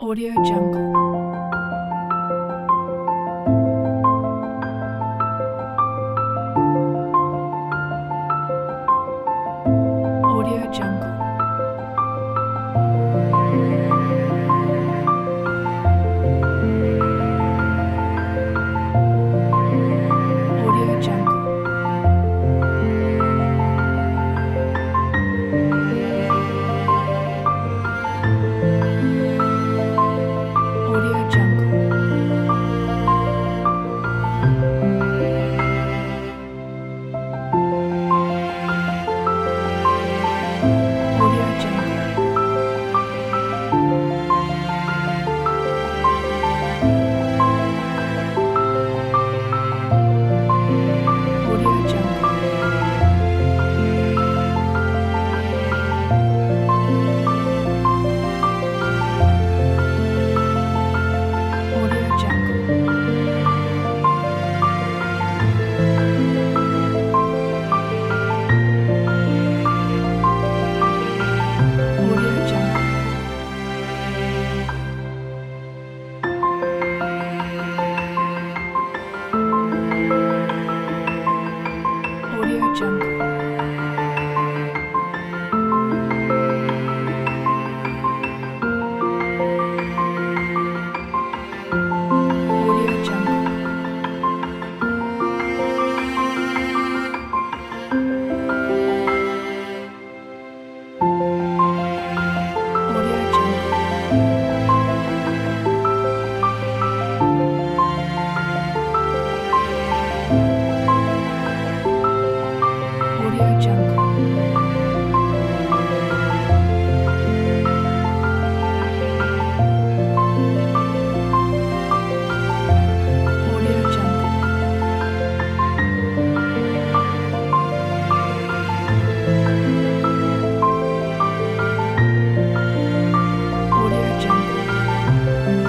Audio Jungle. Audio Jungle. Audio Jungle. Audio Jungle. Audio Jungle. Audio Jungle. Audio Jungle. Audio Jungle. Audio Jungle. Audio Jungle. Audio Jungle. Audio Jungle. Audio Jungle. Audio Jungle.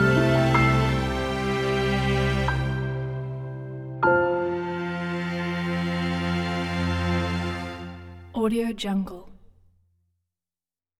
Audio Jungle.